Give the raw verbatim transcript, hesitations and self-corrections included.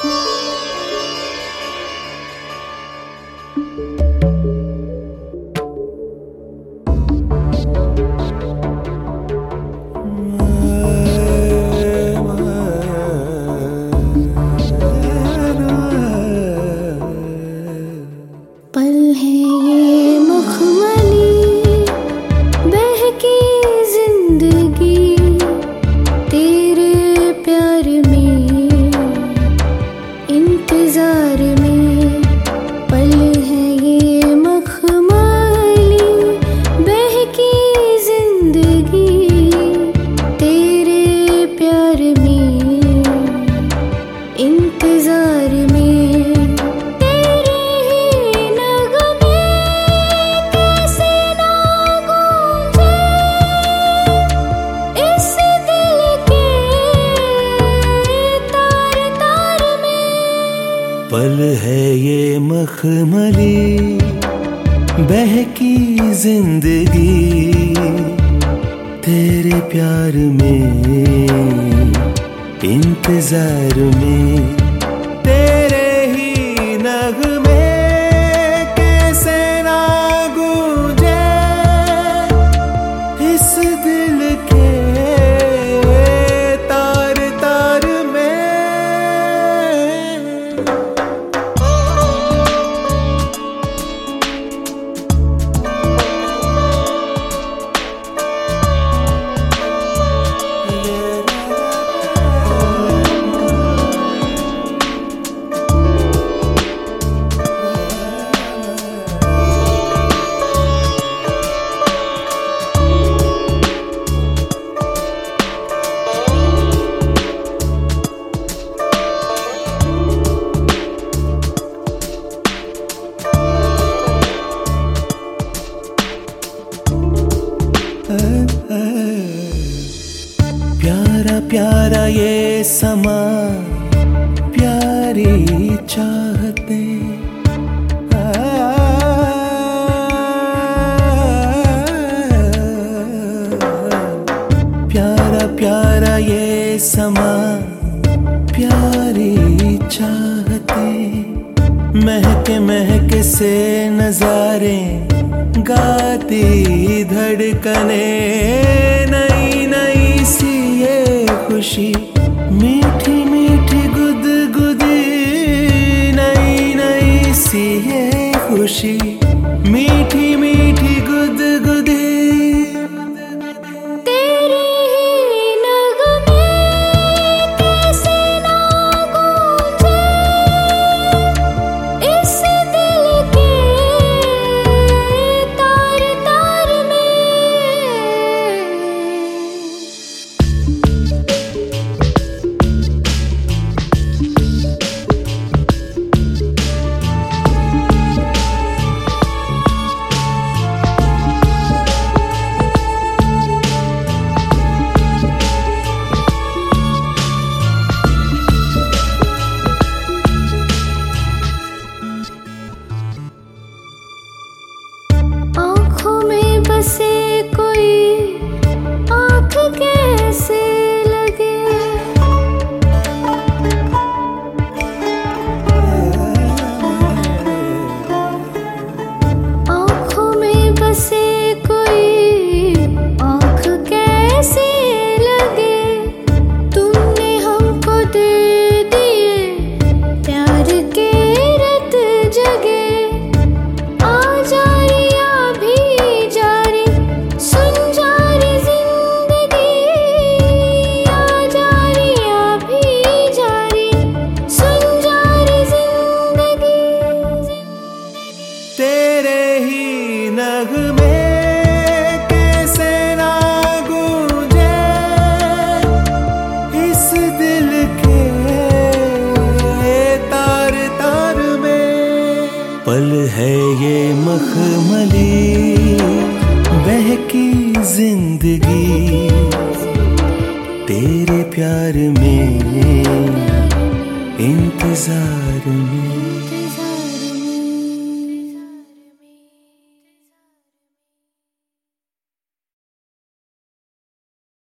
पल है ये मखमली बहकी जिंदगी तेरे प्यार में इंतजार में तेरे ही नगमे कैसे ना गूंजे इस दिल के तार तार में। प्यारा प्यारा ये समा प्यारी चाहते प्यारा प्यारा ये समा प्यारी चाहते महके महके से नजारे गाती धड़कने नई नई सी ये खुशी मीठी मीठी गुदगुदी नई नई सी ये खुशी मीठी मीठी गुदगुदी से कोई आँख कैसे लगे आँखों में बसे कोई आँख कैसे लगे तुमने हमको दे दिए प्यार के रत जगे आ जाए तेरे ही नगमे कैसे ना गूंजे इस दिल के तार तार में। पल है ये मखमली बहकी जिंदगी तेरे प्यार में इंतजार में।